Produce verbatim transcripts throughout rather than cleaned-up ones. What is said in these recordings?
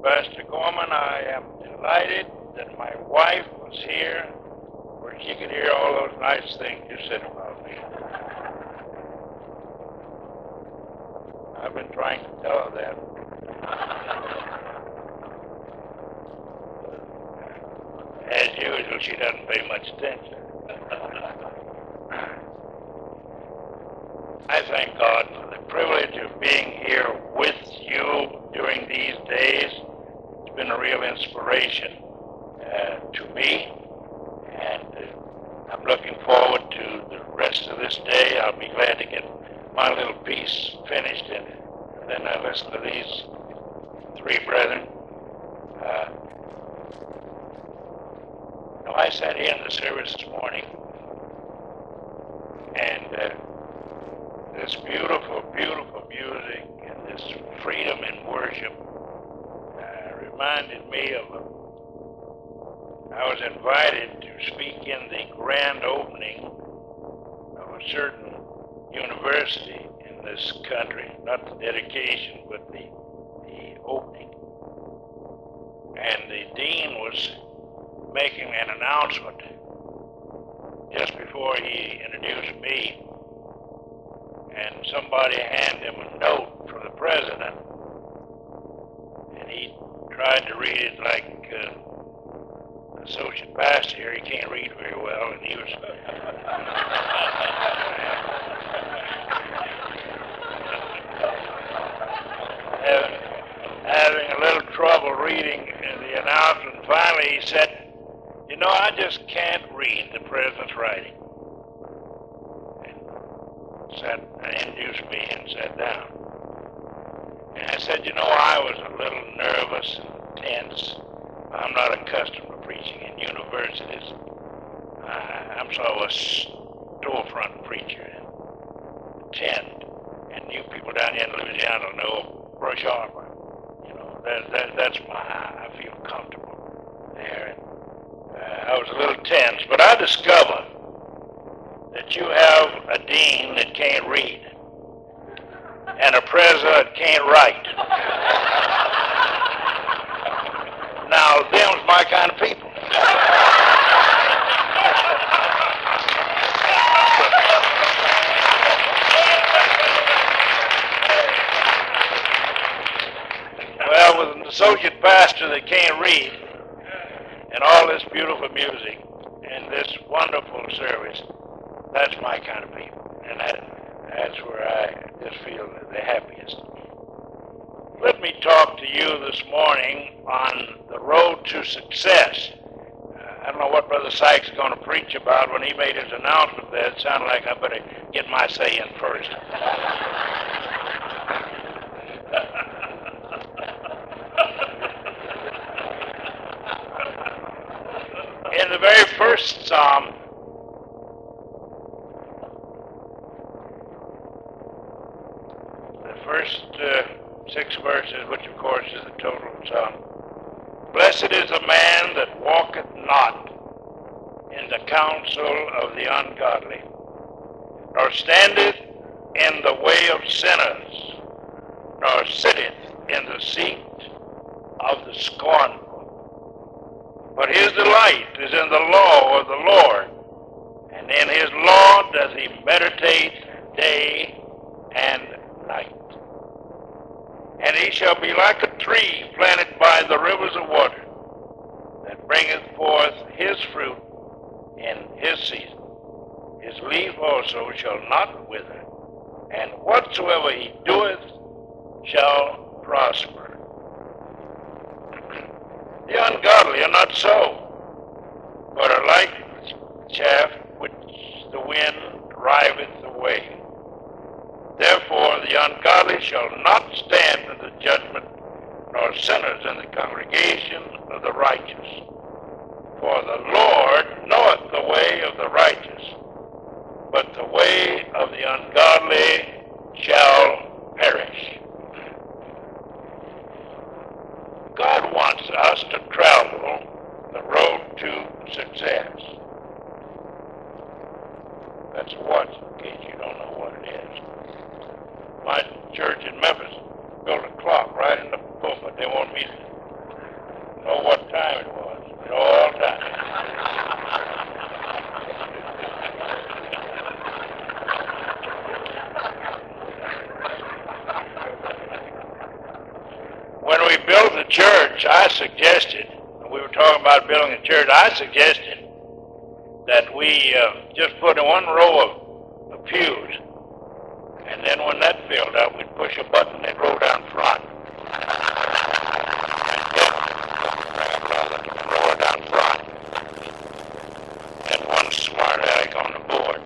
Pastor Gorman, I am delighted that my wife was here where she could hear all those nice things you said about me. I've been trying to tell her that. As usual, she doesn't pay much attention. I thank God for the privilege of being here with you during these days. It's been a real inspiration uh, to me, and uh, I'm looking forward to the rest of this day. I'll be glad to get my little piece finished, and then I listen to these three brethren. Uh, now I sat in the service this morning, and uh, this beautiful, beautiful music and this freedom in worship uh, reminded me of a, I was invited to speak in the grand opening of a certain university in this country, not the dedication, but the, the opening. And the dean was making an announcement just before he introduced me. And somebody handed him a note from the president, and he tried to read it like uh, an associate pastor here. He can't read very well, and he was having, having a little trouble reading the announcement. Finally, he said, "You know, I just can't read the president's writing." Sat, introduced me and sat down. And I said, you know, I was a little nervous and tense. I'm not accustomed to preaching in universities. I, I'm sort of a storefront preacher and tent. And you people down here in Louisiana know Brush Arbor. You know, that, that, that's my, I feel comfortable there. And, uh, I was a little tense, but I discovered that you have a dean that can't read and a president that can't write. Now, them's my kind of people. Well, with an associate pastor that can't read and all this beautiful music and this wonderful service, that's my kind of people, and that, that's where I just feel the happiest. Let me talk to you this morning on the road to success. Uh, I don't know what Brother Sykes is going to preach about. When he made his announcement there, it sounded like I better get my say in first. In the very first psalm, first uh, six verses, which of course is the total psalm. Blessed is the man that walketh not in the counsel of the ungodly, nor standeth in the way of sinners, nor sitteth in the seat of the scornful. But his delight is in the law of the Lord, and in his law does he meditate day and night. And he shall be like a tree planted by the rivers of water, that bringeth forth his fruit in his season. His leaf also shall not wither, and whatsoever he doeth shall prosper. The ungodly are not so, but are like chaff which the wind driveth away. Therefore the ungodly shall not stand in the judgment, nor sinners in the congregation of the righteous. For the Lord knoweth the way of the righteous, but the way of the ungodly shall perish. God wants us to travel the road to success. That's what, in case you don't know what it is. My church in Memphis built a clock right in the pulpit. They want me to a church, I suggested, we were talking about building a church, I suggested that we uh, just put in one row of, of pews, and then when that filled up, we'd push a button and roll down front. And roll it down front. And one smart aleck on the board.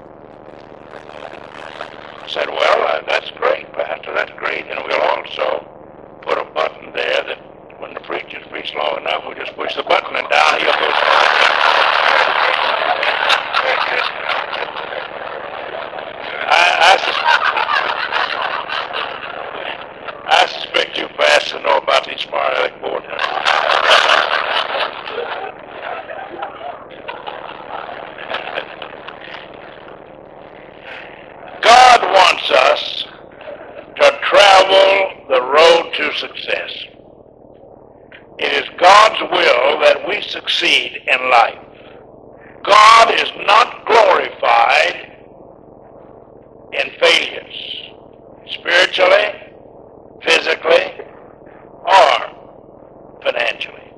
I said, well, uh, that's great, Pastor, that's great. And we'll also put a button there that when the preacher's preached long enough, we'll just push the button and down he'll go. I, I, I suspect you fast to know about these smart aleck boards. God wants us to travel the road to success. It is God's will that we succeed in life. God is not glorified in failures, spiritually, physically, or financially.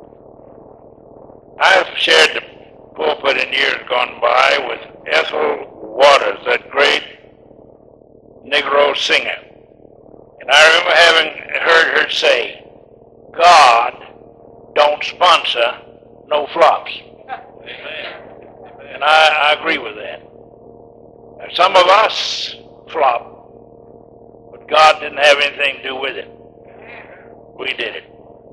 I've shared the pulpit in years gone by with Ethel Waters, that great Negro singer. And I remember having heard her say, God don't sponsor no flops. And I, I agree with that. And some of us flop, but God didn't have anything to do with it. We did it.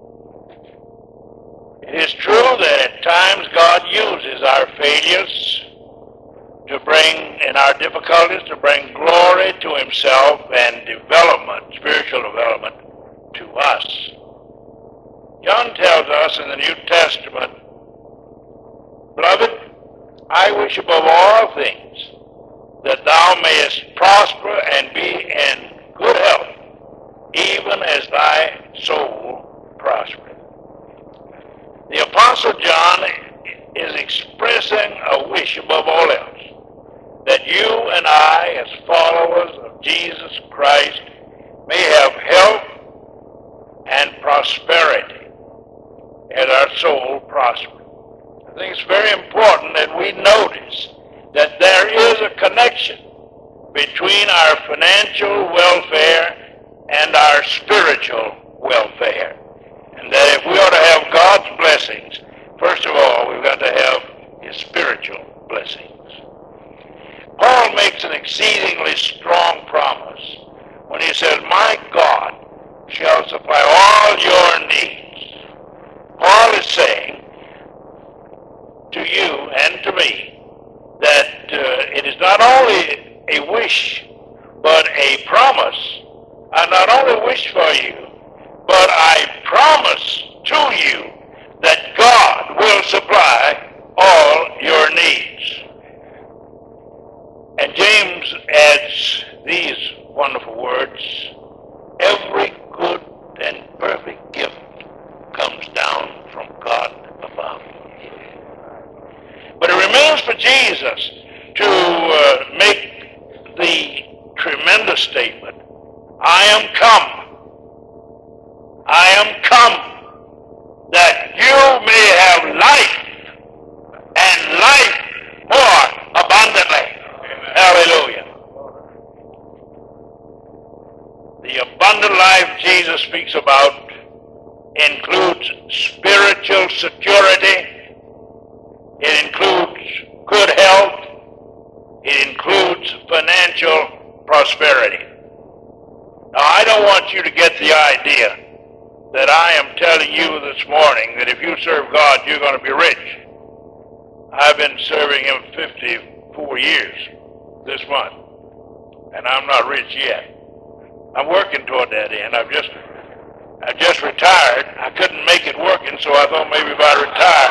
It is true that at times God uses our failures to bring, in our difficulties, to bring glory to himself and development, spiritual development, to us. John tells us in the New Testament, beloved, I wish above all things that thou mayest prosper and be in good health, even as thy soul prospereth. The Apostle John is expressing a wish above all else, that you and I, as followers of Jesus Christ, may have health and prosperity as our soul prospers. I think it's very important that we notice that there is a connection between our financial welfare and our spiritual welfare. And that if we ought to have God's blessings, first of all, we've got to have his spiritual blessings. Paul makes an exceedingly strong promise when he says, my God shall supply all your needs. Paul is saying to you and to me that uh, it is not only a wish, but a promise. I not only wish for you, but I promise to you that God will supply all your needs. And James adds these wonderful words, every good and perfect gift comes down from God above. But it remains for Jesus to uh, make the tremendous statement, I am come. I am come that you may have life and life more abundantly. Amen. Hallelujah. The abundant life Jesus speaks about includes spiritual security. It includes good health. It includes financial prosperity. Now, I don't want you to get the idea that I am telling you this morning that if you serve God, you're going to be rich. I've been serving him fifty-four years this month, and I'm not rich yet. I'm working toward that end. I've just, I've just retired. I couldn't make it working, so I thought maybe if I retire,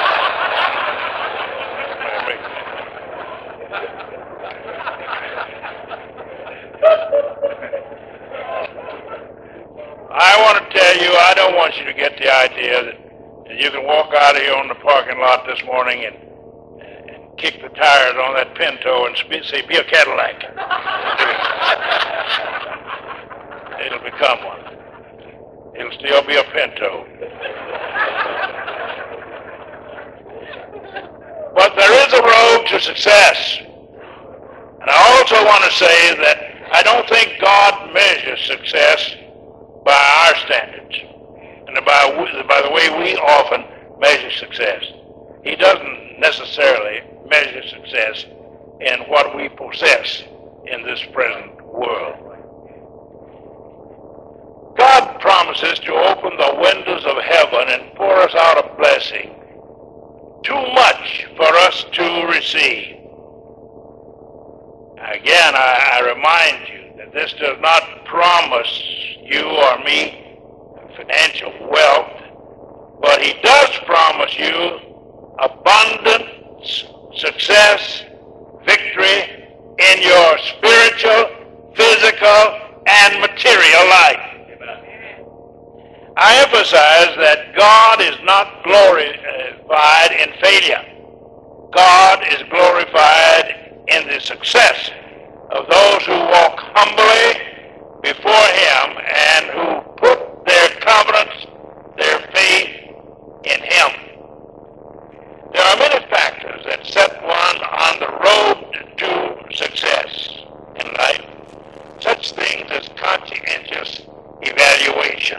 I want to tell you, I don't want you to get the idea that, that you can walk out of here on the parking lot this morning and, and kick the tires on that Pinto and sp- say, be a Cadillac. It'll become one. It'll still be a Pinto. But there is a road to success. And I also want to say that I don't think God measures success by our standards and by, by the way we often measure success. He doesn't necessarily measure success in what we possess in this present world. God promises to open the windows of heaven and pour us out a blessing too much for us to receive. Again, I, I remind you that this does not promise you or me financial wealth, but he does promise you abundant success, victory in your spiritual, physical, and material life. I emphasize that God is not glorified in failure. God is glorified in the success of those who walk humbly before him and who put their confidence, their faith in him. There are many factors that set one on the road to success in life. Such things as conscientious evaluation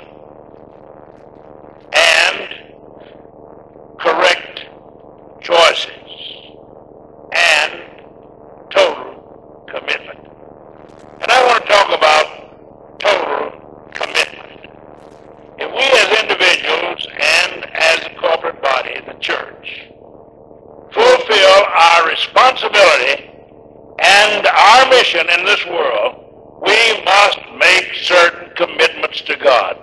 and correct choices and total commitment. And I want to talk about total commitment. If we as individuals and as a corporate body, the church, fulfill our responsibility and our mission in this world, we must make certain commitments to God.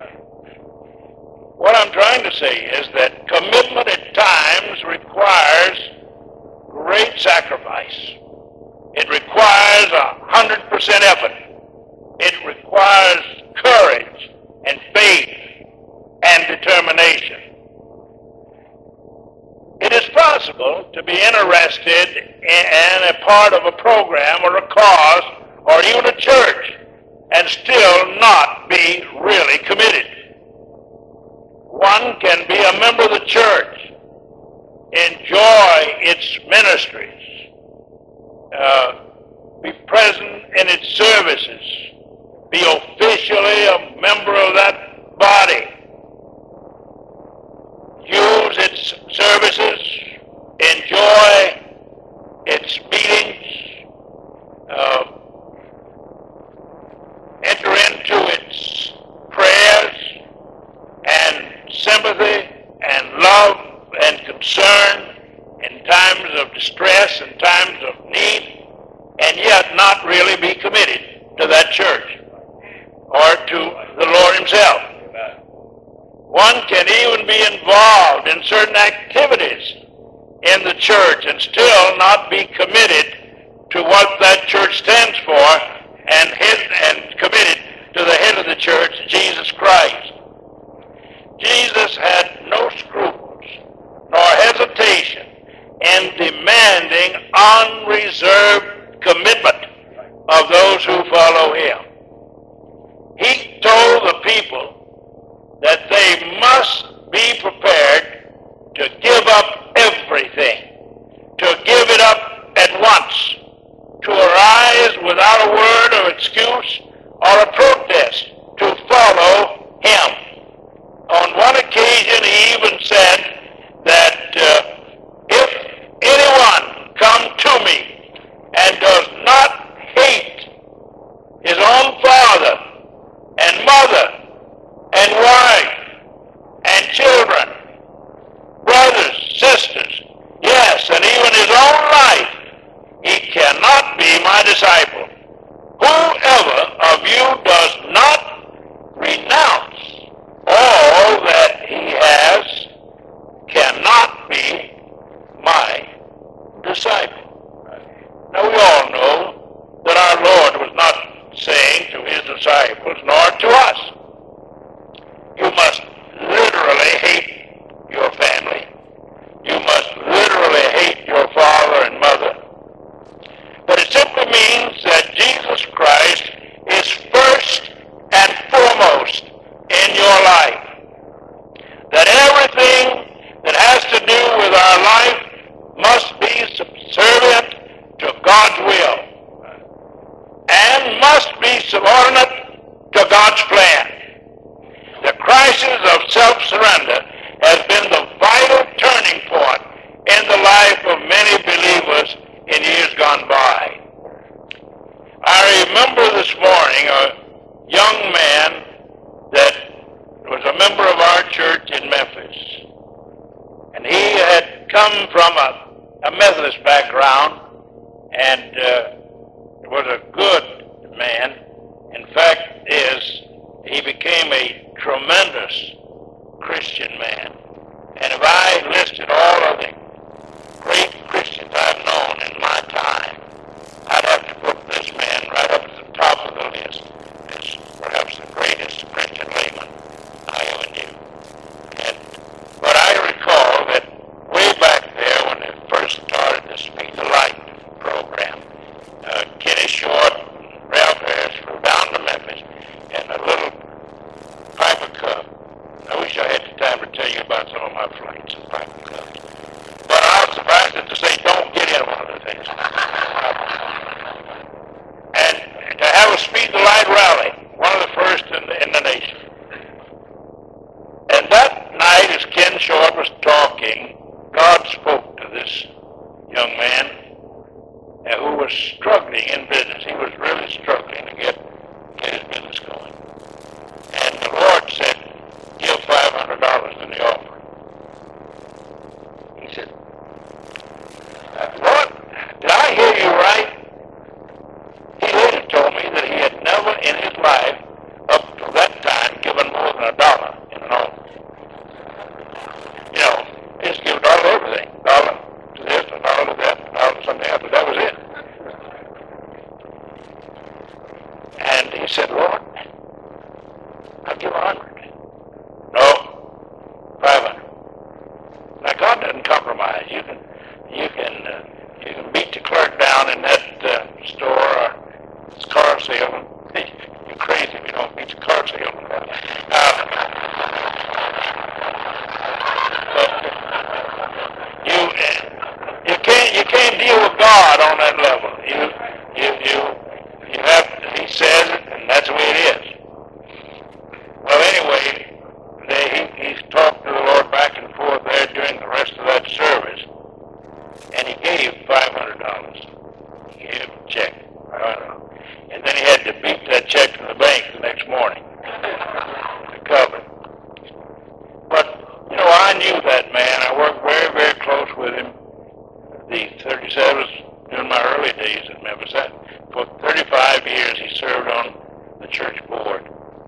What I'm trying to say is that commitment at times requires great sacrifice. It requires a hundred percent effort. It requires courage and faith and determination. It is possible to be interested in a part of a program or a cause or even a church and still not be really committed. One can be a member of the church, enjoy its ministries, uh, be present in its services, be officially a member of that body, use its services, enjoy its meetings, uh, enter into its prayers and sympathy and love and concern in times of distress and times of need, and yet not really be committed to that church or to the Lord himself. One can even be involved in certain activities in the church and still not be committed to what that church stands for and, his, and committed to the head of the church, Jesus Christ. Jesus had no scruples nor hesitation in demanding unreserved commitment of those who follow him. He told the people that they must be prepared to give up everything, to give it up at once, to arise without a word of excuse or a protest to follow him. On one occasion, he even said that uh, if anyone come to me and does not hate his own father and mother and wife and children, brothers, sisters, yes, and even his own life, he cannot be my disciple. Whoever of you does not renounce all that he has cannot be my disciple. Now we all know that our Lord was not saying to his disciples, nor to us, you must literally hate your family. You must literally hate your father and mother. But it simply means that Jesus Christ is first and foremost in your God's plan. The crisis of self-surrender has been the vital turning point in the life of many believers in years gone by. I remember this morning a young man that was a member of our church in Memphis. And he had come from a, a Methodist background and uh, was a good man. In fact, is he became a tremendous Christian man. And if I listed all of the great Christians I've known in my time, I'd have to put this man right up at the top of the list as perhaps the greatest Christian layman I ever knew. And, but I recall that way back there when they first started the Speed the Light program, uh, Kenny Short and Ralph Harris flew down to Memphis in a little Piper Cub. I wish I had the time to tell you about some of my flights in Piper Cubs. But I was surprised to say, don't get in one of the things. And to have a Speed the Light rally, one of the first in the, in the nation. And that night, as Ken Short was talking, God spoke to this young man uh, who was struggling in business. He was really struggling to get, get his business going. And the Lord said, give five hundred dollars in the offering. He said, Lord, did I hear you right? He later told me that he had never in his life, up to that time, given more than a dollar in an offering. You know, he just give a dollar to everything. A dollar to this, a dollar to that, a dollar to something else, but that was it. And he said, Lord, I'll give a hundred. No, five hundred. Now God doesn't compromise. You can, you can, uh, you can beat the clerk down in that uh, store or car salesman. You're crazy if you don't beat the car salesman. Uh, but you, you can't, you can't deal with God on that level. You, you, you, you have. To, he says it, and that's the way it is. Well, anyway, they, he, he's talked to the Lord back and forth there during the rest of that service, and he gave five hundred dollars. He gave him a check. And then he had to beat that check to the bank the next morning to cover it. But, you know, I knew that man. I worked very, very close with him. The thirty-seven, during my early days in Memphis. For thirty-five years he served on the church board.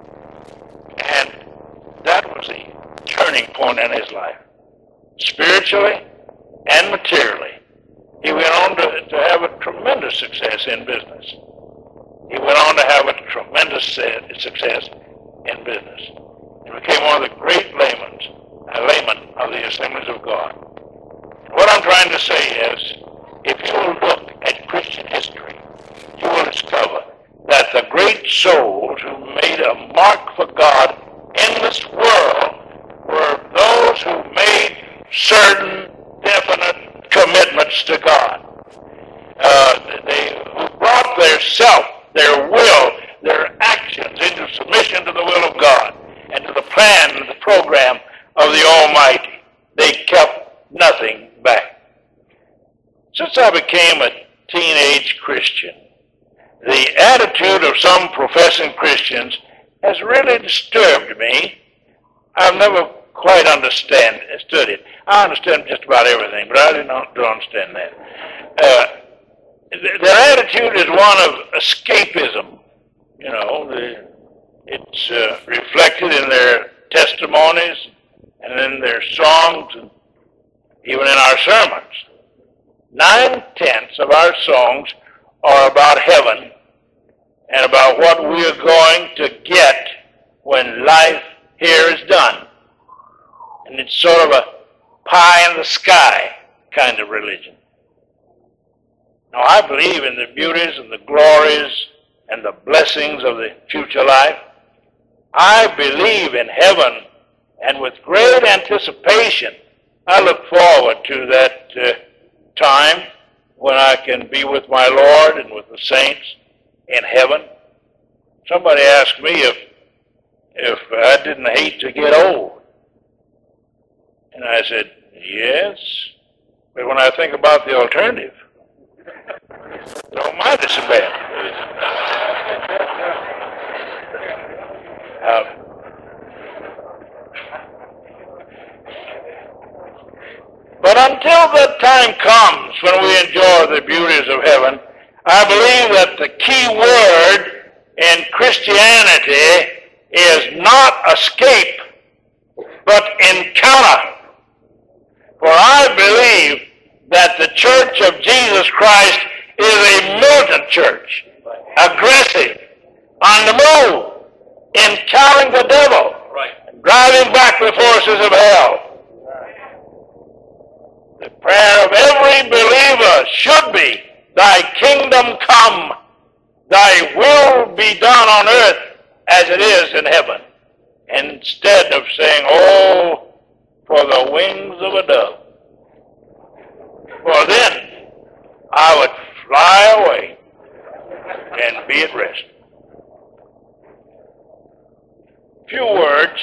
And that was the turning point in his life. Spiritually and materially. He went on to, to have a tremendous success in business. He went on to have a tremendous success in business. He became one of the great laymen, uh, laymen of the Assemblies of God. What I'm trying to say is, if you will look at Christian history, you will discover that the great souls who made a mark for God in this world were those who made certain definite commitments to God. Uh, they who brought their self, their will, their actions into submission to the will of God and to the plan and the program of the Almighty. They kept nothing back. Since I became a teenage Christian, the attitude of some professing Christians has really disturbed me. I've never quite understand, understood it. I understand just about everything, but I didn't don't understand that. Uh, th- their attitude is one of escapism. You know, the, it's uh, reflected in their testimonies and in their songs, and even in our sermons. Nine-tenths of our songs are about heaven and about what we are going to get when life here is done. And it's sort of a pie in the sky kind of religion. Now, I believe in the beauties and the glories and the blessings of the future life. I believe in heaven, and with great anticipation, I look forward to that uh, time when I can be with my Lord and with the saints in heaven. Somebody asked me if if I didn't hate to get old. And I said, yes, but when I think about the alternative, don't mind it so bad. Um, but until that time comes when we enjoy the beauties of heaven, I believe that the key word in Christianity is not escape, but encounter. For I believe that the Church of Jesus Christ is a militant church, aggressive, on the move, encountering the devil, right, driving back the forces of hell. The prayer of every believer should be, thy kingdom come, thy will be done on earth as it is in heaven. Instead of saying, oh, for the wings of a dove. For then I would fly away and be at rest. Few words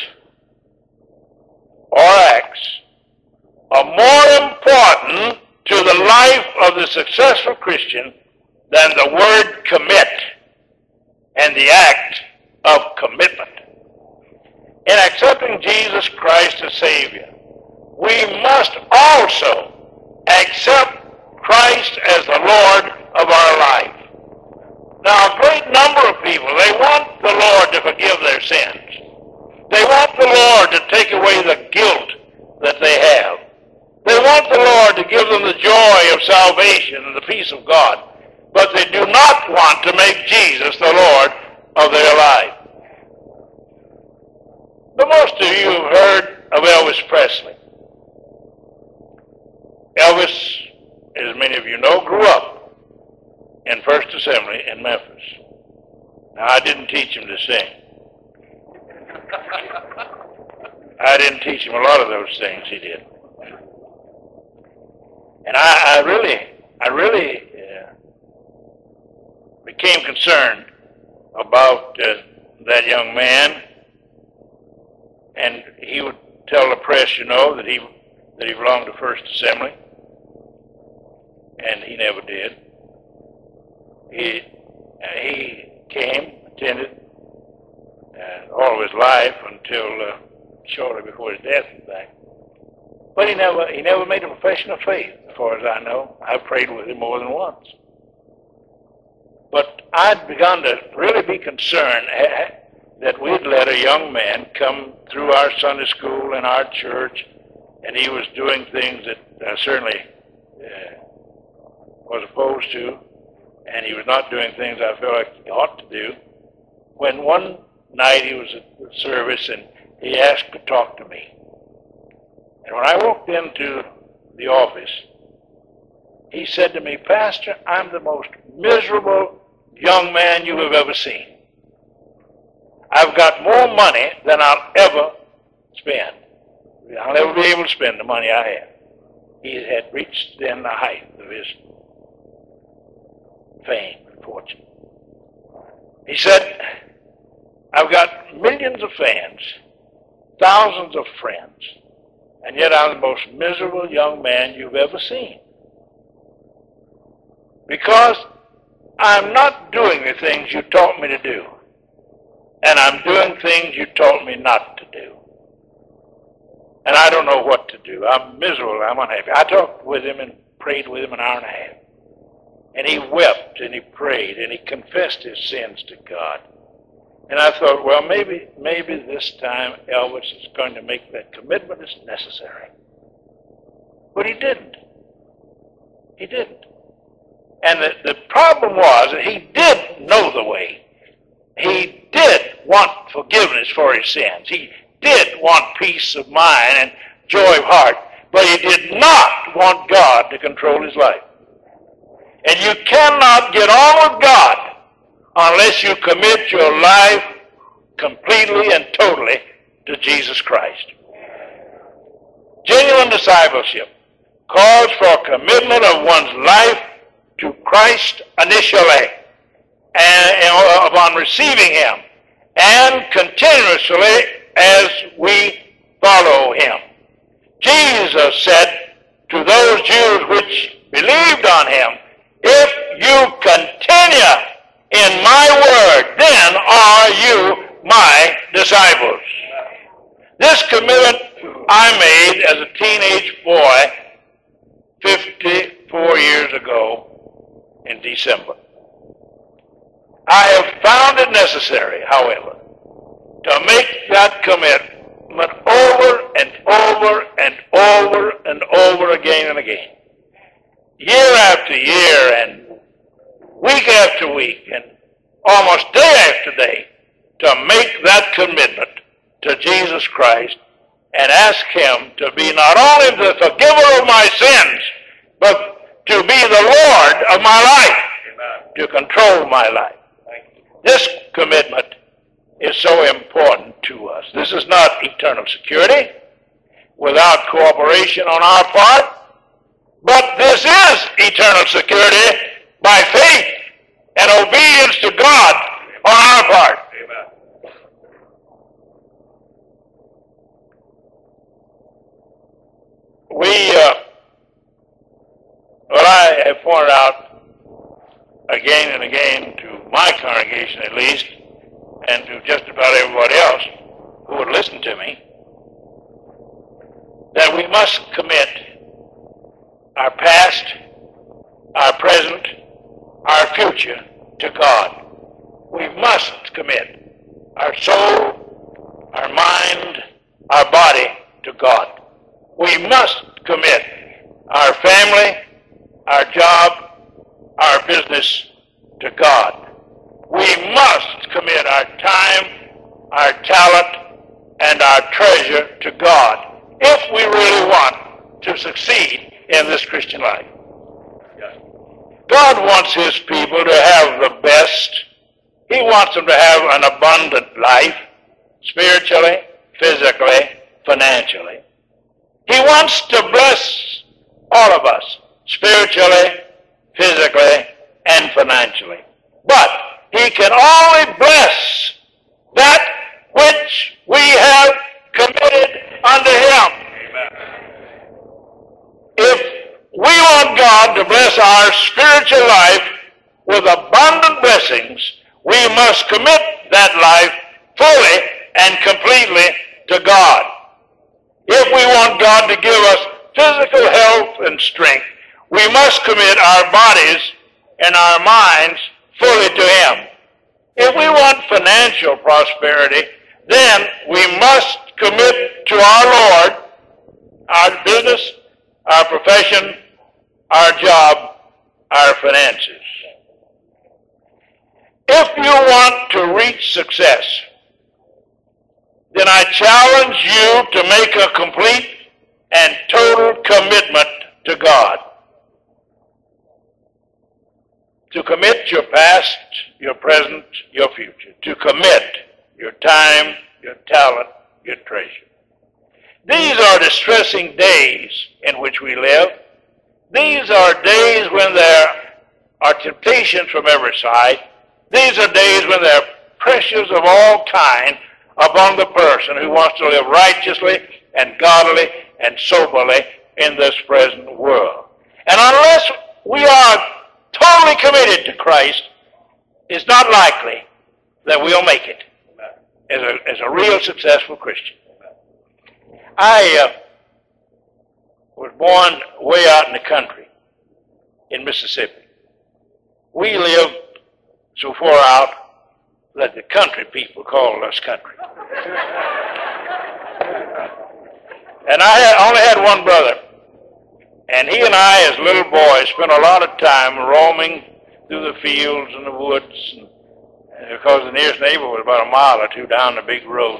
or acts are more important to the life of the successful Christian than the word commit and the act of commitment. In accepting Jesus Christ as Savior, we must also accept Christ as the Lord of our life. Now, a great number of people, they want the Lord to forgive their sins. They want the Lord to take away the guilt that they have. They want the Lord to give them the joy of salvation and the peace of God. But they do not want to make Jesus the Lord of their life. But most of you have heard of Elvis Presley. Elvis, as many of you know, grew up in First Assembly in Memphis. Now, I didn't teach him to sing. I didn't teach him a lot of those things he did. And I, I really, I really uh, became concerned about uh, that young man. And he would tell the press, you know, that he that he belonged to First Assembly, and he never did. He uh, he came, attended uh, all of his life until uh, shortly before his death, in fact. But he never he never made a profession of faith, as far as I know. I prayed with him more than once. But I'd begun to really be concerned that we'd let a young man come through our Sunday school and our church, and he was doing things that I certainly uh, was opposed to, and he was not doing things I felt like he ought to do. When one night he was at the service and he asked to talk to me. And when I walked into the office, he said to me, Pastor, I'm the most miserable young man you have ever seen. I've got more money than I'll ever spend. I'll never be able to spend the money I have. He had reached then the height of his fame and fortune. He said, I've got millions of fans, thousands of friends, and yet I'm the most miserable young man you've ever seen. Because I'm not doing the things you taught me to do. And I'm doing things you taught me not to do. And I don't know what to do. I'm miserable. I'm unhappy. I talked with him and prayed with him an hour and a half. And he wept and he prayed and he confessed his sins to God. And I thought, well, maybe maybe this time Elvis is going to make that commitment that's necessary. But he didn't. He didn't. And the, the problem was that he did know the way. He did want forgiveness for his sins. He did want peace of mind and joy of heart. But he did not want God to control his life. And you cannot get on with God unless you commit your life completely and totally to Jesus Christ. Genuine discipleship calls for commitment of one's life to Christ initially, and, and upon receiving Him, and continuously as we follow him. Jesus said to those Jews which believed on him, if you continue in my word, then are you my disciples. This commitment I made as a teenage boy fifty-four years ago in December. I have found it necessary, however, to make that commitment over and over and over and over again and again. Year after year and week after week and almost day after day, to make that commitment to Jesus Christ and ask him to be not only the forgiver of my sins, but to be the Lord of my life, Amen. To control my life. This commitment is so important to us. This is not eternal security without cooperation on our part, but this is eternal security by faith and obedience to God on our part. Amen. We, uh, what I have pointed out again and again to my congregation at least, and to just about everybody else who would listen to me, that we must commit our past, our present, our future to God. We must commit our soul, our mind, our body to God. We must commit our family, our job, our business to God. We must commit our time, our talent, and our treasure to God if we really want to succeed in this Christian life. God wants his people to have the best. He wants them to have an abundant life, spiritually, physically, financially. He wants to bless all of us, spiritually, physically, and financially. But he can only bless that which we have committed unto him. Amen. If we want God to bless our spiritual life with abundant blessings, we must commit that life fully and completely to God. If we want God to give us physical health and strength, we must commit our bodies and our minds fully to him. If we want financial prosperity, then we must commit to our Lord our business, our profession, our job, our finances. If you want to reach success, then I challenge you to make a complete and total commitment to God. To commit your past, your present, your future. To commit your time, your talent, your treasure. These are distressing days in which we live. These are days when there are temptations from every side. These are days when there are pressures of all kind upon the person who wants to live righteously and godly and soberly in this present world. And unless we are totally committed to Christ, it's not likely that we'll make it as a, as a real successful Christian. I uh, was born way out in the country in Mississippi. We lived so far out that the country people called us country. And I had, only had one brother. And he and I, as little boys, spent a lot of time roaming through the fields and the woods, and, and because the nearest neighbor was about a mile or two down the big road.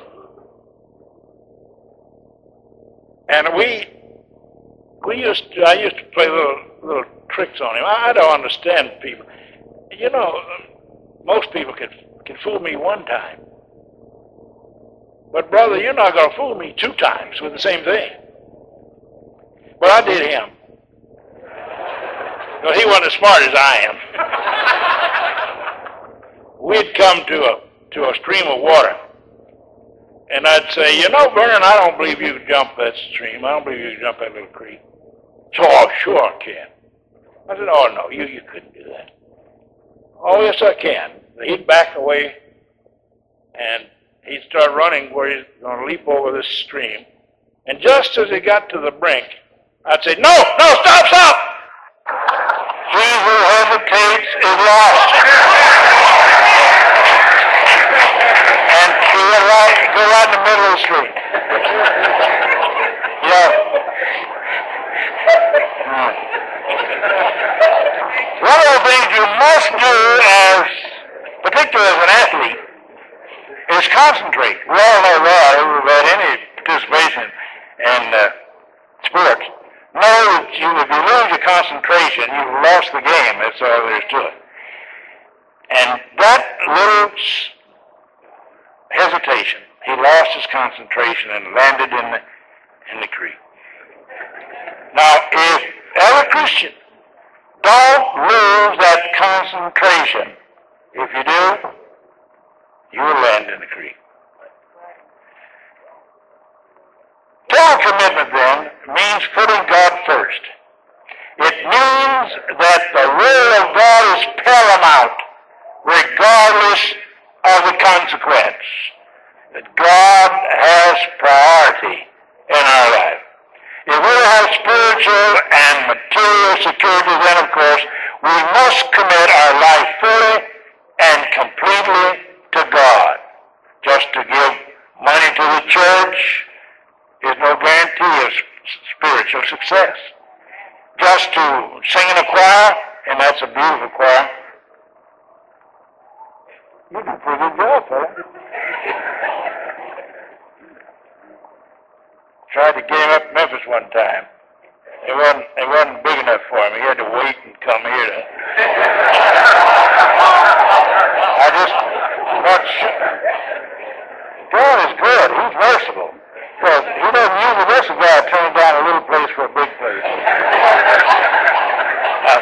And we, we used to, I used to play little, little tricks on him. I, I don't understand people. You know, most people can, can fool me one time. But brother, you're not going to fool me two times with the same thing. But I did him. Well, he wasn't as smart as I am. We'd come to a to a stream of water. And I'd say, you know, Vernon, I don't believe you can jump that stream. I don't believe you can jump that little creek. So, oh, sure I can. I said, oh, no, you, you couldn't do that. Oh, yes, I can. He'd back away, and he'd start running where he's going to leap over this stream. And just as he got to the brink, I'd say, no, no, stop, stop! He who hesitates is lost. And he would right, go right in the middle of the street. Yeah. Hmm. One of the things you must do as, particularly as an athlete, is concentrate. We all know that, about any participation in uh, sports. Know that you, if you lose your concentration, you've lost the game. That's all there is to it. And that little hesitation, he lost his concentration and landed in the in the creek. Now, if every Christian don't lose that concentration, if you do, you will land in the creek. Total commitment, then, means putting God first. It means that the will of God is paramount, regardless of the consequence. That God has priority in our life. If we have spiritual and material security, then, of course, we must commit our life fully and completely to God. Just to give money to the church is no guarantee of spiritual success. Just to sing in a choir, and that's a beautiful choir. You do a pretty good job, fella. Tried to get him up to Memphis one time. It wasn't, it wasn't big enough for him. He had to wait and come here to... I just... Not sure. God is good. He's merciful. Because he doesn't use a merciful guy to turn down a little place for a big place. uh,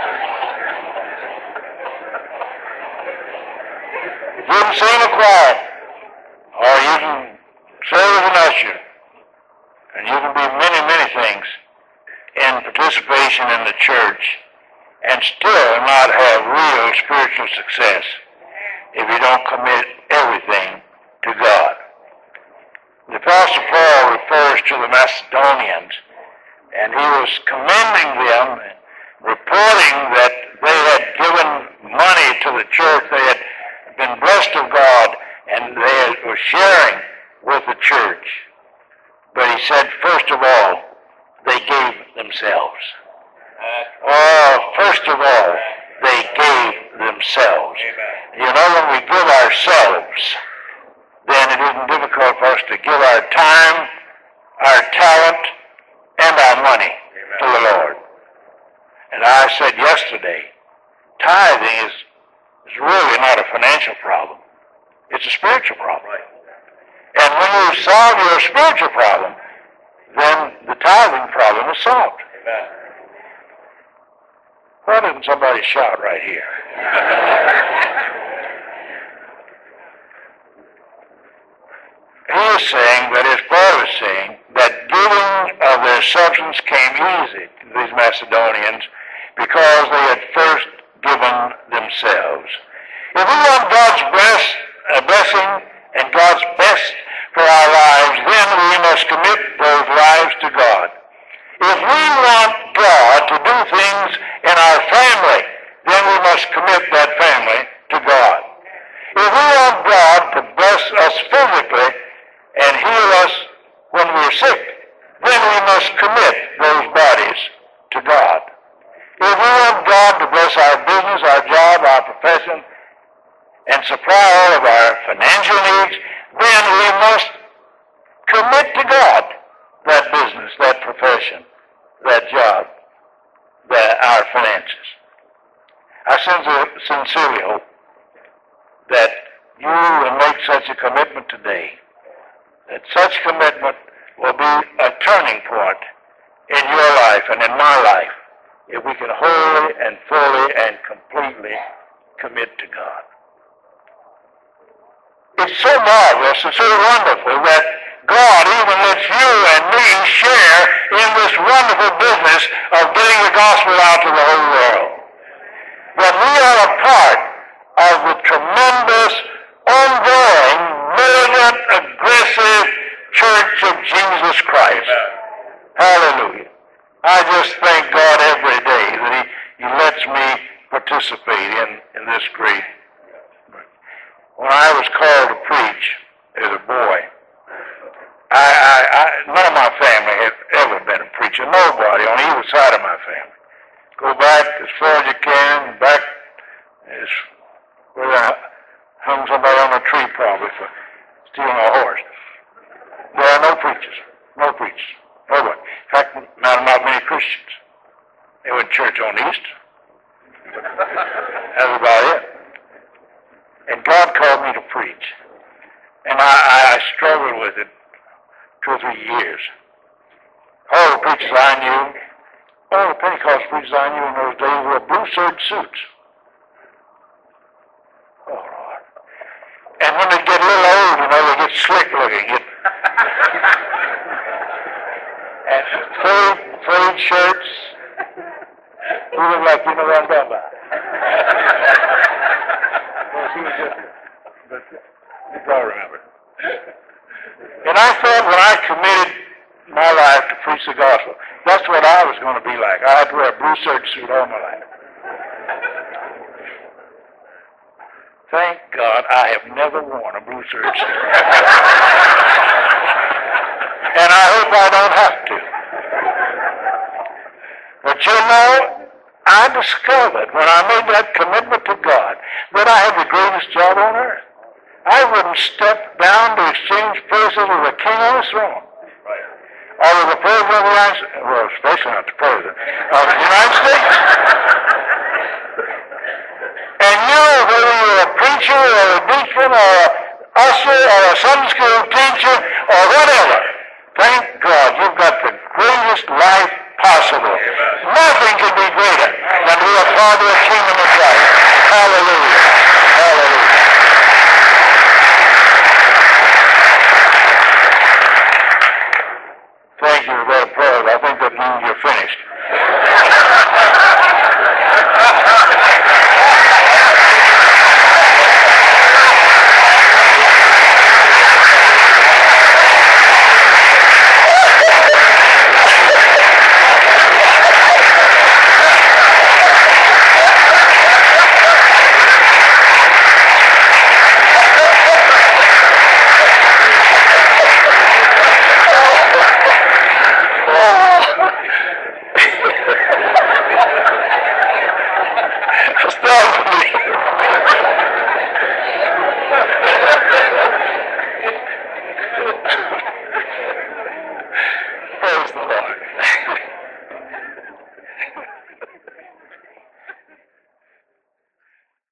you can sing a choir, or you can serve as an usher, and you can be many, many things in participation in the church and still not have real spiritual success if you don't commit everything to God. The Apostle Paul refers to the Macedonians, and he was commending them, reporting that they had given money to the church, they had been blessed of God, and they were sharing with the church. But he said, first of all, they gave themselves. Oh, first of all, they gave themselves. You know, when we give ourselves, then it isn't difficult for us to give our time, our talent, and our money to the Lord. And I said yesterday, tithing is, is really not a financial problem. It's a spiritual problem. And when you solve your spiritual problem, then the tithing problem is solved. Amen. Why didn't somebody shout right here? He is saying that, as Paul is saying, that giving of their substance came easy to these Macedonians because they had first given themselves. If we want God's best, uh, blessing and God's best for our lives, then we must commit those lives to God. If we want God to do things in our family, then we must commit that family to God. If we want God to bless us physically and heal us when we're sick, then we must commit those bodies to God. If we want God to bless our business, our job, our profession, and supply all of our financial needs, then we must commit to God that business, that profession, that job, that our finances. I sincerely hope that you will make such a commitment today, that such commitment will be a turning point in your life and in my life if we can wholly and fully and completely commit to God. It's so marvelous and so wonderful that God even lets you and me share in this wonderful business of getting the gospel out to the whole world. That we are a part of the tremendous, ongoing, militant, aggressive Church of Jesus Christ. Hallelujah. I just thank God every day that He, he lets me participate in, in this great. When I was called to preach as a boy, I, I, I, none of my family had ever been a preacher. Nobody on either side of my family. Go back as far as you can, back as where I hung somebody on a tree probably for stealing a horse. There are no preachers. No preachers. Nobody. In fact, not, not many Christians. They went to church on Easter. That's about it. And God called me to preach. And I, I struggled with it two or three years. All the preachers I knew, all the Pentecostal preachers I knew in those days wore blue serge suits. Oh, Lord. And when they get a little old, you know, they get slick looking. Get and fade, fade shirts. You look like you know what I'm talking about. Well, she was just, but you probably remember. And I thought when I committed my life to preach the gospel, that's what I was going to be like. I had to wear a blue serge suit all my life. Thank God I have never worn a blue serge suit. And I hope I don't have to. But you know, I discovered when I made that commitment to God that I had the greatest job on earth. I wouldn't step down to exchange places with the king on his throne. Or with the president of the United States, well, especially not the president of the United States. And you know, whether you're a preacher or a deacon or an usher or a Sunday school teacher or whatever, thank God you've got the greatest life possible. Nothing can be greater than to be a part of the kingdom of Christ. Hallelujah. Hallelujah. Thank you for that prayer. I think that means you're finished.